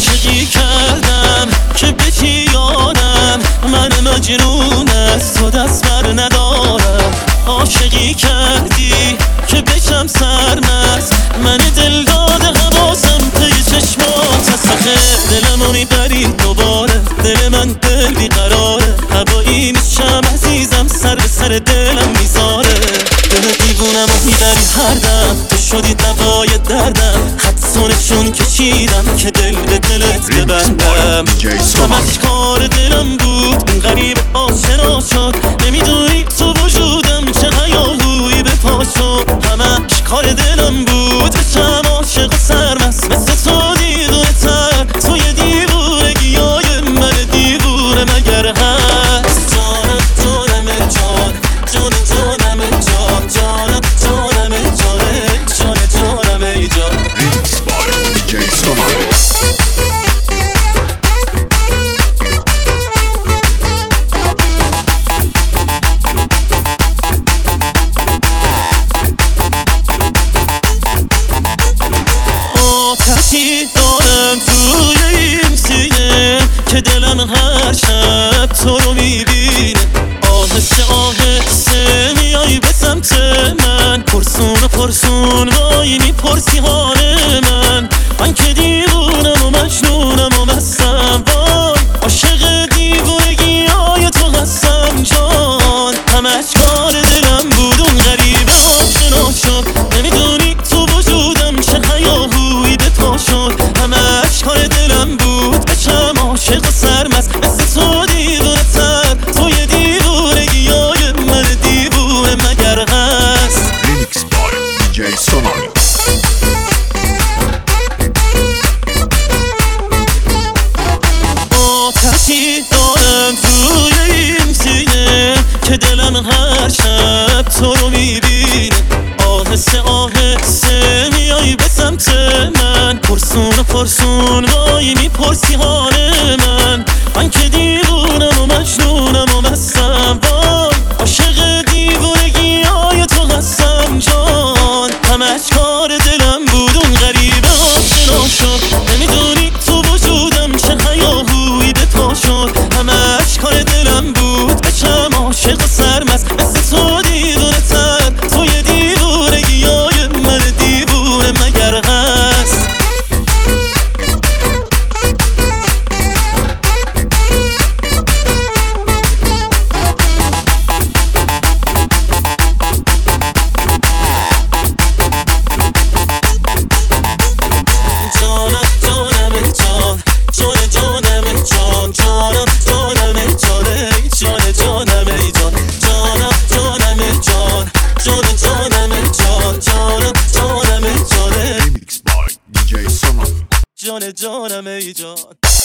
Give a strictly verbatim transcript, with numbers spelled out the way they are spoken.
عاشقی کردم که بشی یارم، من مجنون از تو دست بر ندارم. عاشقی کردی که بشم سرمست، من دل داده حواسم پی چشمات سخه. دلمو میبری دوباره، دل من دل بیقراره، هوایی میشم عزیزم، سر به سر دلم میذاره. دل دیوونمو میبری هر دم، تو شدی دوای دردم، حدسونشون کشیدم که دل به دلت ببندم. همش کار دلم بود این غریب آشنا شد، نمیدونی تو وجودم چه هیاهویی به پا شد. همش کار دلم بود بشم عاشق و سرمست، مثل تو دیوونه تر توی دیوونگی های من دیوونه مگر هست. جانم جانم جان، جان جانم جان، جانم جانم جان، جان جانم ای جان. Remix by دی جی Sonali. آتشی دارم توی این سینه که دلم هر شب تو رو میبینه. آهسته آهسته میای به سمت من، پرسون و پرسون وای میپرسی حال من. من که دیوونم و مجنونم و مستم، وای عاشق دیوونگی های تو هستم جان. همش کار دلم بود اون غریبه آشنا شد، نمیدونی تو وجودم چه هیاهویی به پا شد. همش کار دلم بود بشم عاشق و سرمست، مثل تو دیوونه تر توی دیوونگی های من دیوونه مگر هست. Remix by دی جی Sonali. آتشی دارم توی این سینه که دلم هر شب تو رو میبینه. آهسته آهسته میای به سمت من، پرسون و پرسون وای میپرسی حال من. من که دیوونم و مجنونم و مستم، وای عاشق دیوونگی های تو هستم جان. همش کار دلم بود اون غریبه آشنا شد، نمیدونی تو وجودم چه هیاهویی به پا شد. همش کار دلم بود بشم عاشق و سرمست، مثل تو دیوونه تر توی دیوونگی های من دیوونه مگر هست. جانم جانم جان، جان جانم جان، جانم جانم جان، جان جانم ای جان. جانم جانم جان، جان جانم جان، جانم جانم جان، Remix by دی جی Sonali. جان جانم ای جان.